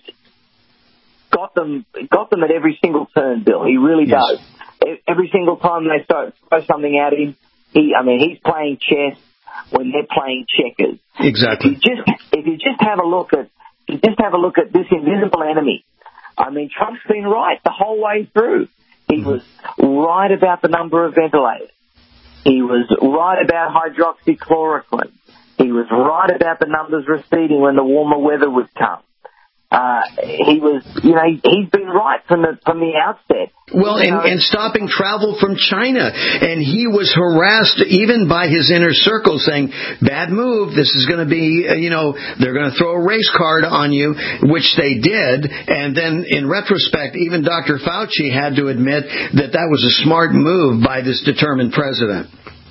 got them got them at every single turn, Bill. He really yes. does. Every single time they start throw something at him, he I mean he's playing chess when they're playing checkers. Exactly. If you just if you just have a look at if you just have a look at this invisible enemy. I mean, Trump's been right the whole way through. He was right about the number of ventilators. He was right about hydroxychloroquine. He was right about the numbers receding when the warmer weather would come. Uh, he was, you know, he's been right from the from the outset. Well, and, and stopping travel from China. And he was harassed even by his inner circle saying, bad move, this is going to be, you know, they're going to throw a race card on you, which they did. And then in retrospect, even Doctor Fauci had to admit that that was a smart move by this determined president.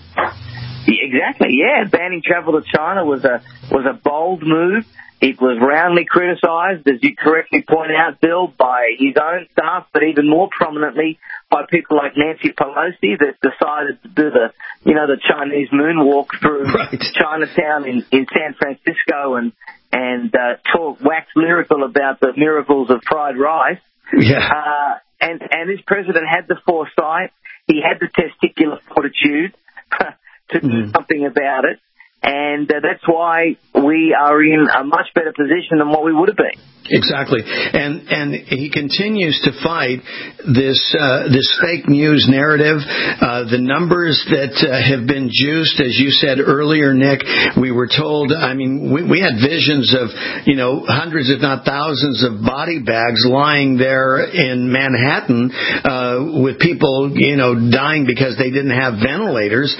Exactly, yeah. Banning travel to China was a was a bold move. It was roundly criticised, as you correctly point out, Bill, by his own staff, but even more prominently by people like Nancy Pelosi that decided to do the, you know, the Chinese moonwalk through right. Chinatown in, in San Francisco and and uh, talk wax lyrical about the miracles of fried rice. Yeah. Uh, and and this president had the foresight, he had the testicular fortitude to do mm. something about it. And uh, that's why we are in a much better position than what we would have been. Exactly, and and he continues to fight this uh, this fake news narrative. Uh, the numbers that uh, have been juiced, as you said earlier, Nick, we were told. I mean, we, we had visions of you know hundreds, if not thousands, of body bags lying there in Manhattan uh, with people you know dying because they didn't have ventilators,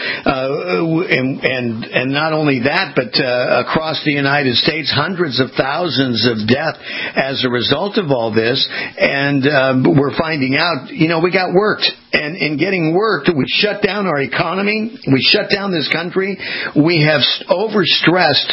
uh, and and and not only that, but uh, across the United States, hundreds of thousands of deaths as a result of all this, and uh, we're finding out, you know, we got worked. And in getting worked, we shut down our economy. We shut down this country. We have overstressed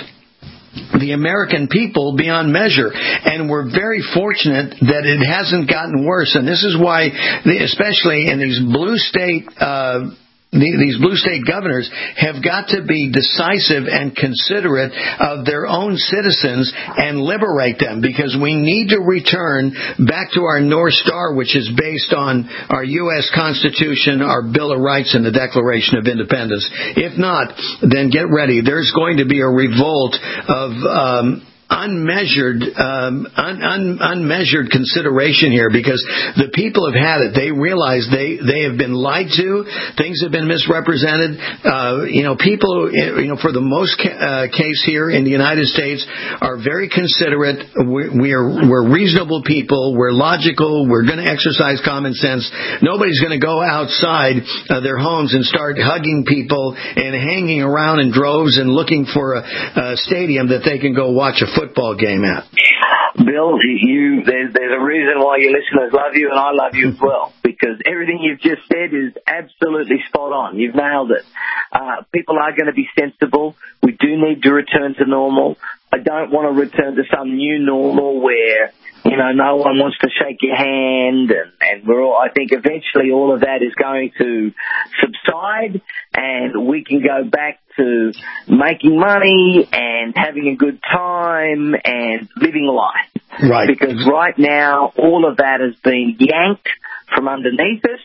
the American people beyond measure. And we're very fortunate that it hasn't gotten worse. And this is why, especially in these blue state uh these blue state governors have got to be decisive and considerate of their own citizens and liberate them, because we need to return back to our North Star, which is based on our U S Constitution, our Bill of Rights, and the Declaration of Independence. If not, then get ready. There's going to be a revolt of um unmeasured um, un, un, unmeasured consideration here, because the people have had it. They realize they, they have been lied to. Things have been misrepresented. Uh, you know, people, you know, for the most ca- uh, case here in the United States are very considerate. We're, we are, we're reasonable people. We're logical. We're going to exercise common sense. Nobody's going to go outside uh, their homes and start hugging people and hanging around in droves and looking for a, a stadium that they can go watch a football game at. Bill, you, there's, there's a reason why your listeners love you, and I love you as well, because everything you've just said is absolutely spot on. You've nailed it. Uh, people are going to be sensible. We do need to return to normal. I don't want to return to some new normal where, you know, no one wants to shake your hand, and, and we're all, I think eventually all of that is going to subside, and we can go back to making money and having a good time and living life. Right. Because right now, all of that has been yanked from underneath us,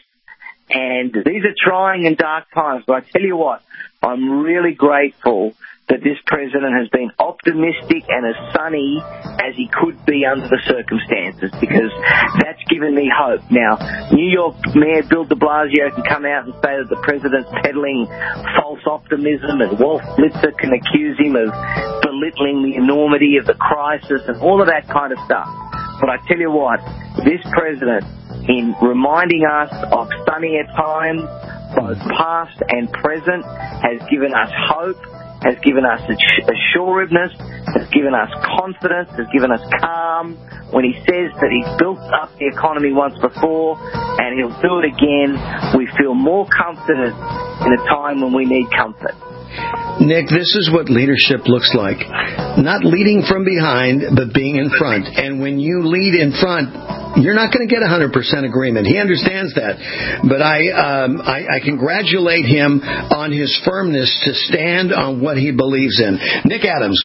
and these are trying and dark times. But I tell you what, I'm really grateful that this president has been optimistic and as sunny as he could be under the circumstances, because that's given me hope. Now, New York Mayor Bill de Blasio can come out and say that the president's peddling false optimism, and Wolf Blitzer can accuse him of belittling the enormity of the crisis and all of that kind of stuff. But I tell you what, this president, in reminding us of sunnier times, both past and present, has given us hope, has given us assuredness, has given us confidence, has given us calm when he says that he's built up the economy once before and he'll do it again. We feel more confident in a time when we need comfort. Nick, this is what leadership looks like. Not leading from behind, but being in front. And when you lead in front, you're not going to get one hundred percent agreement. He understands that. But I, um, I, I congratulate him on his firmness to stand on what he believes in. Nick Adams.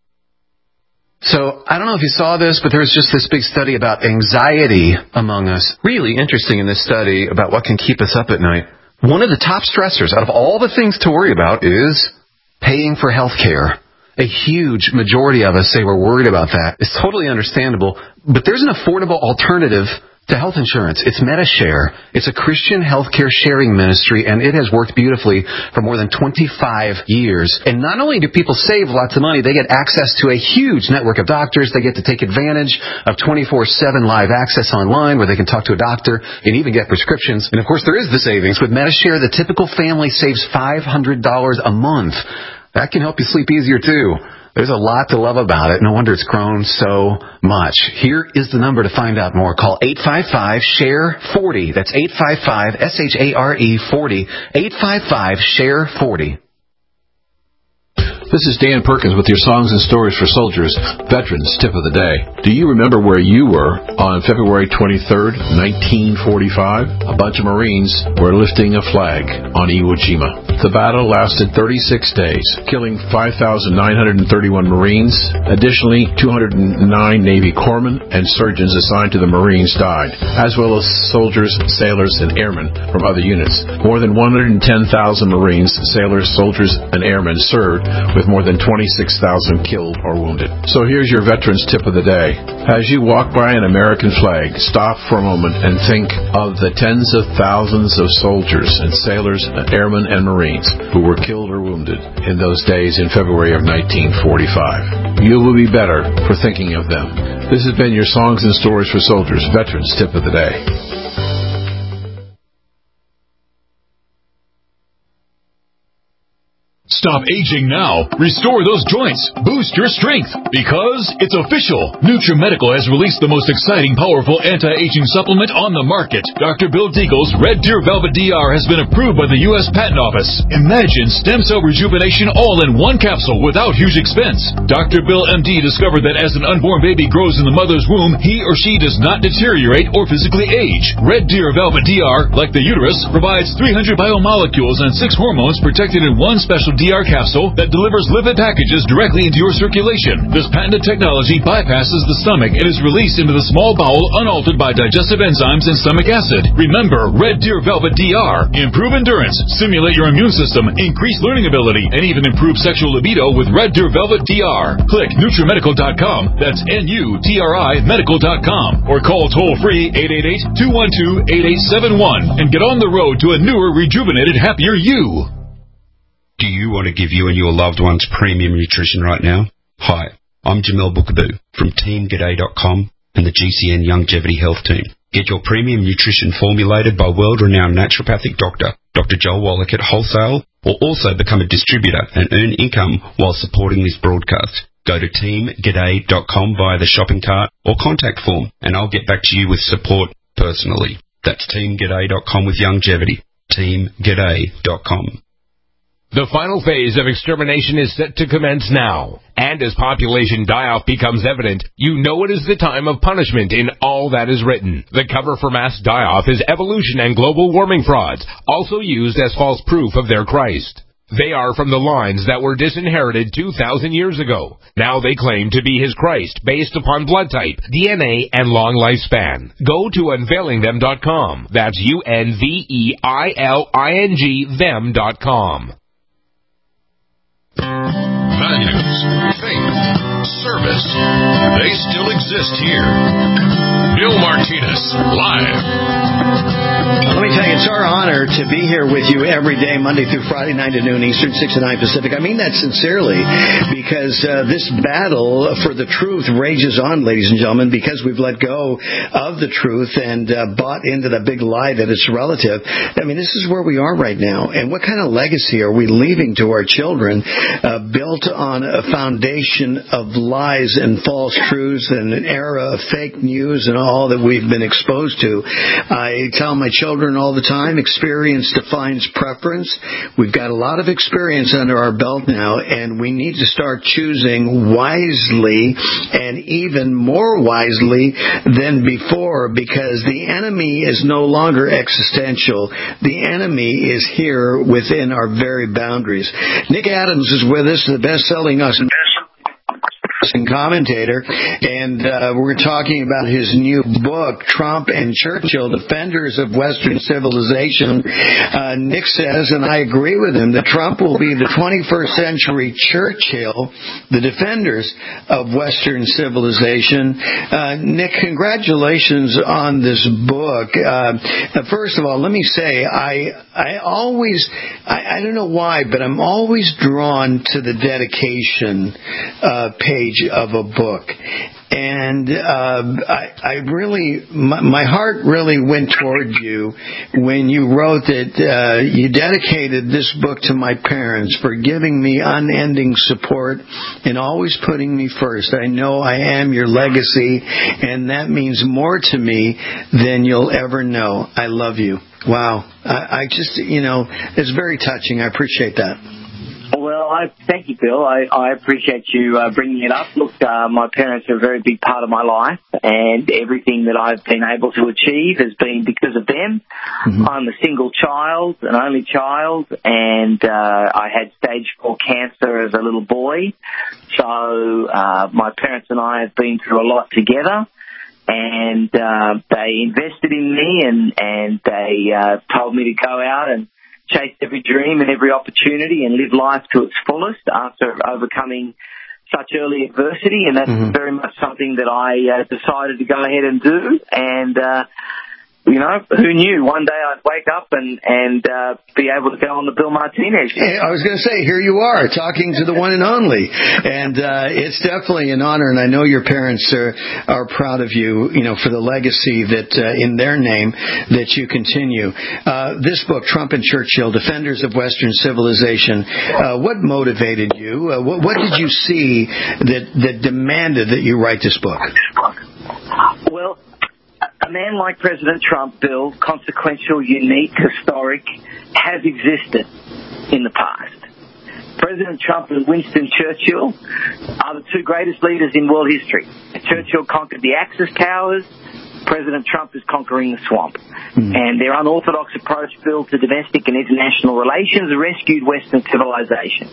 So, I don't know if you saw this, but there was just this big study about anxiety among us. Really interesting in this study about what can keep us up at night. One of the top stressors out of all the things to worry about is paying for health care. A huge majority of us say we're worried about that. It's totally understandable, but there's an affordable alternative to health insurance. It's MediShare. It's a Christian healthcare sharing ministry, and it has worked beautifully for more than twenty-five years. And not only do people save lots of money, they get access to a huge network of doctors. They get to take advantage of twenty-four seven live access online where they can talk to a doctor and even get prescriptions. And of course, there is the savings. With MediShare, the typical family saves five hundred dollars a month. That can help you sleep easier, too. There's a lot to love about it. No wonder it's grown so much. Here is the number to find out more. Call eight five five, S H A R E, forty. That's eight five five, S H A R E, forty. eight five five, S H A R E, forty. This is Dan Perkins with your Songs and Stories for Soldiers, Veterans Tip of the Day. Do you remember where you were on February twenty-third, nineteen forty-five? A bunch of Marines were lifting a flag on Iwo Jima. The battle lasted thirty-six days, killing five thousand nine hundred thirty-one Marines. Additionally, two hundred nine Navy corpsmen and surgeons assigned to the Marines died, as well as soldiers, sailors, and airmen from other units. More than one hundred ten thousand Marines, sailors, soldiers, and airmen served, with more than twenty-six thousand killed or wounded. So here's your veterans tip of the day. As you walk by an American flag, stop for a moment and think of the tens of thousands of soldiers and sailors, and airmen, and Marines who were killed or wounded in those days in February of nineteen forty-five. You will be better for thinking of them. This has been your Songs and Stories for Soldiers Veterans Tip of the Day. Stop aging now. Restore those joints. Boost your strength. Because it's official. NutriMedical has released the most exciting, powerful anti-aging supplement on the market. Doctor Bill Deagle's Red Deer Velvet D R has been approved by the U S Patent Office. Imagine stem cell rejuvenation all in one capsule without huge expense. Doctor Bill M D discovered that as an unborn baby grows in the mother's womb, he or she does not deteriorate or physically age. Red Deer Velvet D R, like the uterus, provides three hundred biomolecules and six hormones protected in one special D R capsule that delivers lipid packages directly into your circulation. This patented technology bypasses the stomach and is released into the small bowel unaltered by digestive enzymes and stomach acid. Remember, Red Deer Velvet D R. Improve endurance, stimulate your immune system, increase learning ability, and even improve sexual libido with Red Deer Velvet D R. Click NutriMedical dot com, that's N U T R I medical dot com, or call toll-free eight eight eight, two one two, eight eight seven one and get on the road to a newer, rejuvenated, happier you. Do you want to give you and your loved ones premium nutrition right now? Hi, I'm Jamel Bookaboo from Team G'day dot com and the G C N Longevity Health Team. Get your premium nutrition formulated by world-renowned naturopathic doctor, Doctor Joel Wallach at Wholesale, or also become a distributor and earn income while supporting this broadcast. Go to Team G'day dot com via the shopping cart or contact form, and I'll get back to you with support personally. That's Team G'day dot com with longevity. Team G'day dot com. The final phase of extermination is set to commence now. And as population die-off becomes evident, you know it is the time of punishment in all that is written. The cover for mass die-off is evolution and global warming frauds, also used as false proof of their Christ. They are from the lines that were disinherited two thousand years ago. Now they claim to be his Christ, based upon blood type, D N A, and long lifespan. Go to unveiling them dot com. That's U N V E I L I N G them dot com. Values, faith, service, they still exist here. Bill Martinez, live. Let me tell you, it's our honor to be here with you every day, Monday through Friday, nine to noon Eastern, six to nine Pacific. I mean that sincerely, because uh, this battle for the truth rages on, ladies and gentlemen, because we've let go of the truth and uh, bought into the big lie that it's relative. I mean, this is where we are right now. And what kind of legacy are we leaving to our children, uh, built on a foundation of lies and false truths and an era of fake news and all that we've been exposed to? I tell my children all the time, experience defines preference. We've got a lot of experience under our belt now, and we need to start choosing wisely, and even more wisely than before, because the enemy is no longer existential. The enemy is here within our very boundaries. Nick Adams is with us, the best-selling Austin commentator, and uh, we're talking about his new book, Trump and Churchill, Defenders of Western Civilization. Uh, Nick says, and I agree with him, that Trump will be the twenty-first century Churchill, the defenders of Western civilization. Uh, Nick, congratulations on this book. Uh, first of all, let me say, I I always, I, I don't know why, but I'm always drawn to the dedication uh, page of a book. And uh, I, I really, my, my heart really went toward you when you wrote that uh, you dedicated this book to my parents for giving me unending support and always putting me first. I know I am your legacy, and that means more to me than you'll ever know. I love you. Wow. I, I just, you know, it's very touching. I appreciate that. Well, I thank you, Bill. I, I appreciate you uh, bringing it up. Look, uh, my parents are a very big part of my life, and everything that I've been able to achieve has been because of them. Mm-hmm. I'm a single child, an only child, and uh, I had stage four cancer as a little boy. So uh, my parents and I have been through a lot together. And uh, they invested in me, and, and they uh, told me to go out and chase every dream and every opportunity and live life to its fullest after overcoming such early adversity. And that's mm-hmm. very much something that I uh, decided to go ahead and do. And, uh, you know, who knew one day I'd wake up and, and uh, be able to go on the Bill Martinez show. I was going to say, here you are, talking to the one and only. And uh, it's definitely an honor, and I know your parents are, are proud of you, you know, for the legacy that, uh, in their name, that you continue. Uh, this book, Trump and Churchill, Defenders of Western Civilization, uh, what motivated you? Uh, what, what did you see that, that demanded that you write this book? Well, a man like President Trump, Bill, consequential, unique, historic, has existed in the past. President Trump and Winston Churchill are the two greatest leaders in world history. Churchill conquered the Axis powers. President Trump is conquering the swamp. Mm. And their unorthodox approach, Bill, to domestic and international relations rescued Western civilization.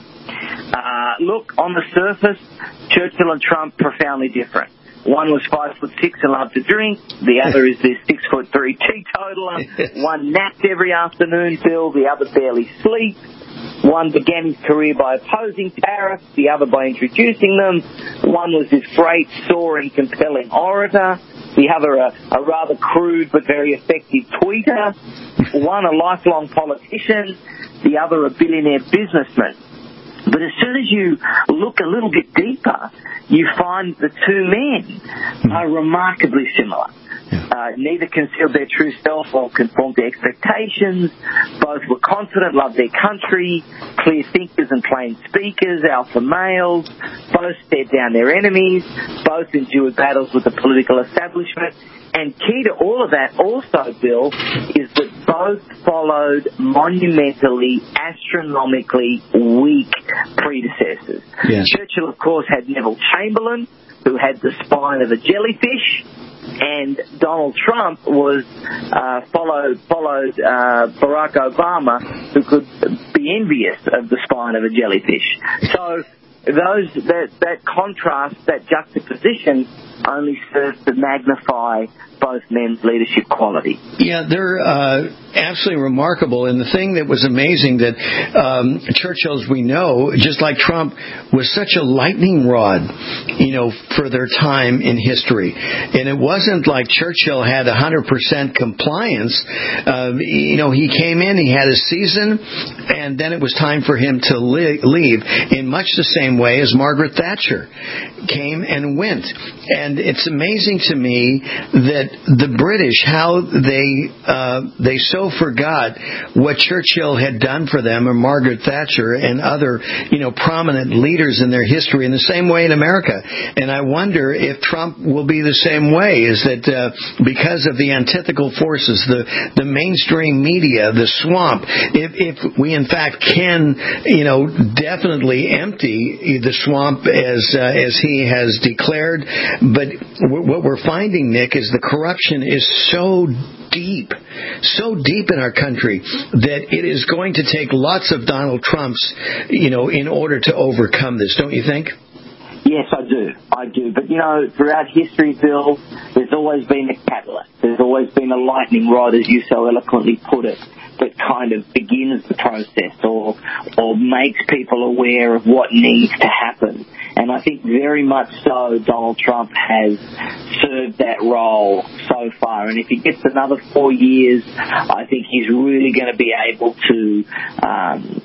Uh, look, on the surface, Churchill and Trump profoundly different. One was five foot six and loved to drink. The other is this six foot three teetotaler. One napped every afternoon, Bill. The other barely sleeps. One began his career by opposing tariffs. The other by introducing them. One was this great, soaring, compelling orator. The other a, a rather crude but very effective tweeter. One a lifelong politician. The other a billionaire businessman. But as soon as you look a little bit deeper, you find the two men are remarkably similar. Uh, neither concealed their true self or conformed to expectations. Both were confident, loved their country, clear thinkers and plain speakers, alpha males. Both stared down their enemies. Both endured battles with the political establishment. And key to all of that also, Bill, is that both followed monumentally, astronomically weak predecessors. Yes. Churchill, of course, had Neville Chamberlain, who had the spine of a jellyfish, and Donald Trump was uh, followed followed uh, Barack Obama, who could be envious of the spine of a jellyfish. So those that that contrast, that juxtaposition, only serves to magnify both men's leadership quality. Yeah, they're uh, absolutely remarkable. And the thing that was amazing that um, Churchill, as we know, just like Trump, was such a lightning rod, you know, for their time in history. And it wasn't like Churchill had one hundred percent compliance. Uh, you know, he came in, he had a season, and then it was time for him to li- leave in much the same way as Margaret Thatcher came and went. And it's amazing to me that the British, how they uh, they so forgot what Churchill had done for them, or Margaret Thatcher and other, you know, prominent leaders in their history, in the same way in America. And I wonder if Trump will be the same way, is that uh, because of the antithetical forces, the, the mainstream media, the swamp, if, if we in fact can, you know, definitely empty the swamp as, uh, as he has declared. But what we're finding, Nick, is the corruption is so deep, so deep in our country that it is going to take lots of Donald Trumps, you know, in order to overcome this, don't you think? Yes, I do. I do. But, you know, throughout history, Bill, there's always been a catalyst. There's always been a lightning rod, as you so eloquently put it, that kind of begins the process or or makes people aware of what needs to happen. And I think very much so Donald Trump has served that role so far. And if he gets another four years, I think he's really going to be able to um,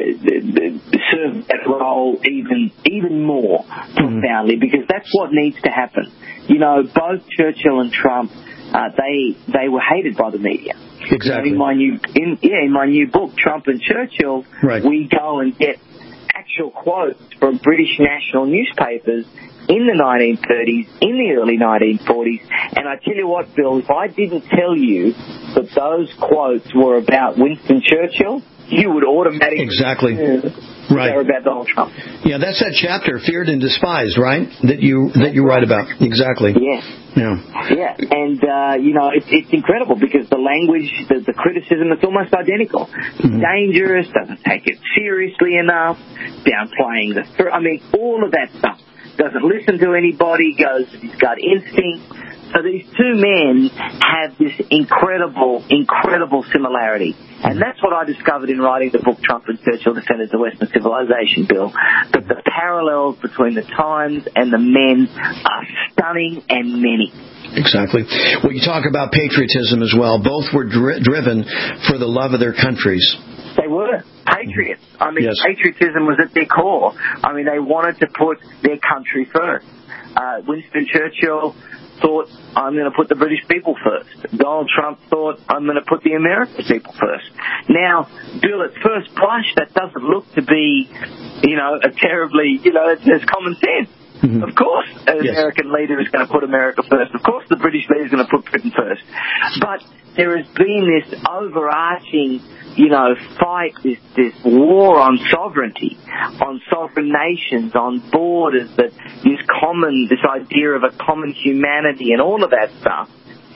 uh, serve that role even even more profoundly, because that's what needs to happen. You know, both Churchill and Trump, uh, they they were hated by the media. Exactly. You know, in my new in yeah in my new book, Trump and Churchill, right. we go and get actual quotes from British national newspapers in the nineteen thirties, in the early nineteen forties. And I tell you what, Bill, if I didn't tell you that those quotes were about Winston Churchill, you would automatically... Exactly. Uh, Right. They were about Donald Trump. Yeah, that's that chapter, Feared and Despised, right? That you that you write about. Exactly. Yeah. Yeah. Yeah, and, uh, you know, it's, it's incredible because the language, the, the criticism, it's almost identical. Mm-hmm. Dangerous, doesn't take it seriously enough, downplaying the, th- I mean, all of that stuff. Doesn't listen to anybody, goes to his gut instinct. So these two men have this incredible, incredible similarity. And that's what I discovered in writing the book Trump and Churchill, Defenders of Western Civilization, Bill. That the parallels between the times and the men are stunning and many. Exactly. Well, you talk about patriotism as well. Both were dri- driven for the love of their countries. They were patriots. I mean, Yes. patriotism was at their core. I mean, they wanted to put their country first. Uh, Winston Churchill thought, I'm going to put the British people first. Donald Trump thought, I'm going to put the American people first. Now, Bill, at first blush, that doesn't look to be, you know, a terribly, you know, it's, it's common sense. Mm-hmm. Of course, an yes. American leader is going to put America first. Of course, the British leader is going to put Britain first. But there has been this overarching, you know, fight, this, this war on sovereignty, on sovereign nations, on borders, that this common, this idea of a common humanity and all of that stuff.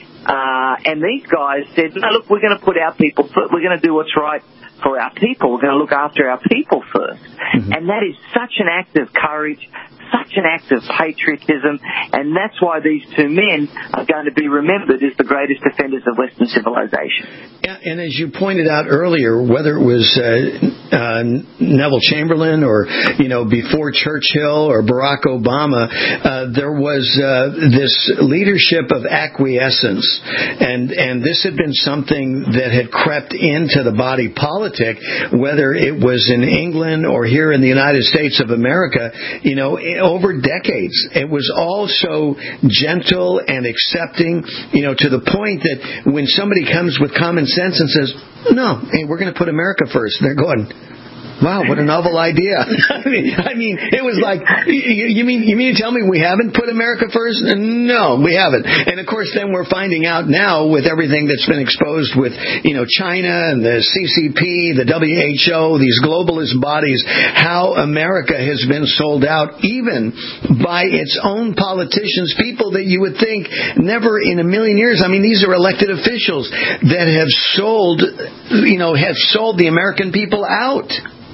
Uh, and these guys said, no, look, we're going to put our people first. We're going to do what's right for our people. We're going to look after our people first. Mm-hmm. And that is such an act of courage, such an act of patriotism, and that's why these two men are going to be remembered as the greatest defenders of Western civilization. Yeah, and as you pointed out earlier, whether it was uh, uh, Neville Chamberlain or, you know, before Churchill or Barack Obama, uh, there was uh, this leadership of acquiescence, and and this had been something that had crept into the body politic, whether it was in England or here in the United States of America, you know, over decades. It was all so gentle and accepting, you know, to the point that when somebody comes with common sense and says, no, hey, we're going to put America first, they're going, wow, what a novel idea. I mean, I mean, it was like, you, you mean you mean to tell me we haven't put America first? No, we haven't. And, of course, then we're finding out now with everything that's been exposed with, you know, China and the C C P, the W H O, these globalist bodies, how America has been sold out even by its own politicians, people that you would think never in a million years. I mean, these are elected officials that have sold, you know, have sold the American people out.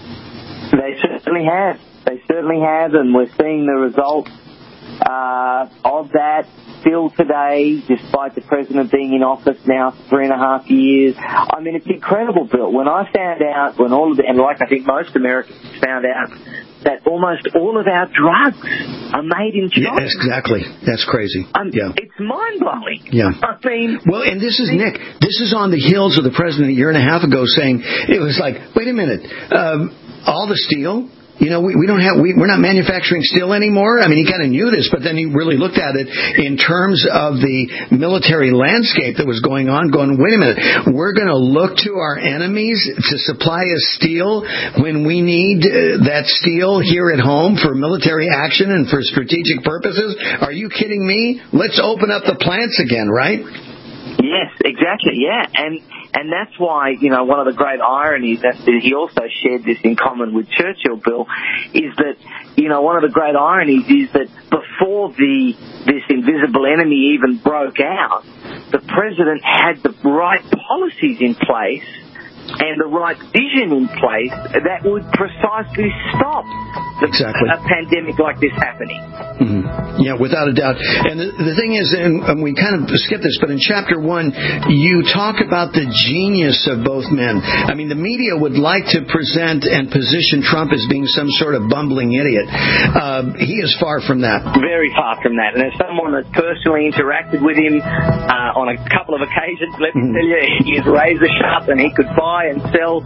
They certainly have. They certainly have, and we're seeing the results uh, of that still today, despite the president being in office now for three and a half years. I mean, it's incredible, Bill. When I found out, when all of the, and like I think most Americans found out, that almost all of our drugs are made in China. Yes, exactly. That's crazy. Um, yeah. It's mind-blowing. Yeah. I mean... Well, and this is, Nick, this is on the heels of the president a year and a half ago saying, it was like, wait a minute, um, all the steel... You know, we, we don't have, we, we're not manufacturing steel anymore. I mean, he kind of knew this, but then he really looked at it in terms of the military landscape that was going on, going, wait a minute, we're going to look to our enemies to supply us steel when we need uh, that steel here at home for military action and for strategic purposes? Are you kidding me? Let's open up the plants again, right? Yes, exactly, yeah. And and that's why, you know, one of the great ironies, that he also shared this in common with Churchill, Bill, is that, you know, one of the great ironies is that before the this invisible enemy even broke out, the president had the right policies in place and the right vision in place that would precisely stop the, exactly. a pandemic like this happening. Mm-hmm. Yeah, without a doubt. And the, the thing is, and, and we kind of skipped this, but in chapter one, you talk about the genius of both men. I mean, the media would like to present and position Trump as being some sort of bumbling idiot. Uh, he is far from that. Very far from that. And as someone that's personally interacted with him uh, on a couple of occasions, let me mm-hmm. tell you, he is razor sharp, and he could buy and sell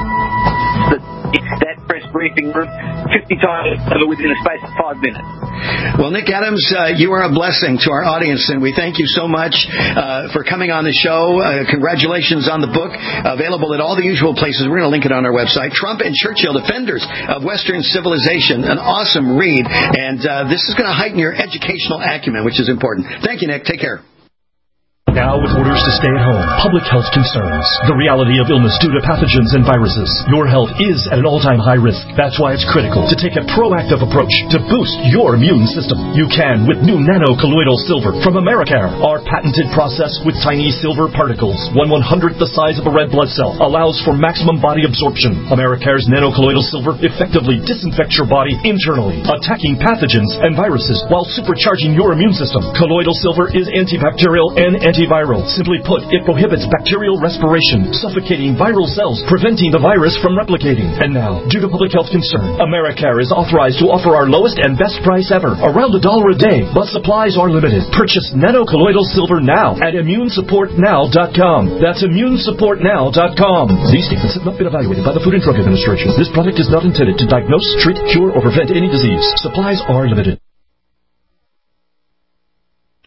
the, that press briefing room fifty times over within a space of five minutes. Well, Nick Adams, uh, you are a blessing to our audience, and we thank you so much uh, for coming on the show. Uh, congratulations on the book, available at all the usual places. We're going to link it on our website. Trump and Churchill, Defenders of Western Civilization, an awesome read, and uh, this is going to heighten your educational acumen, which is important. Thank you, Nick. Take care. Now with orders to stay at home, public health concerns, the reality of illness due to pathogens and viruses, your health is at an all-time high risk. That's why it's critical to take a proactive approach to boost your immune system. You can with new nano-colloidal silver from Americare. Our patented process with tiny silver particles, one one-hundredth the size of a red blood cell, allows for maximum body absorption. Americare's nano-colloidal silver effectively disinfects your body internally, attacking pathogens and viruses while supercharging your immune system. Colloidal silver is antibacterial and antiviral. Simply put, it prohibits bacterial respiration, suffocating viral cells, preventing the virus from replicating. And now, due to public health concern, Americare is authorized to offer our lowest and best price ever, around a dollar a day, but supplies are limited. Purchase nano-colloidal silver now at immune support now dot com. That's immune support now dot com. These statements have not been evaluated by the Food and Drug Administration. This product is not intended to diagnose, treat, cure, or prevent any disease. Supplies are limited.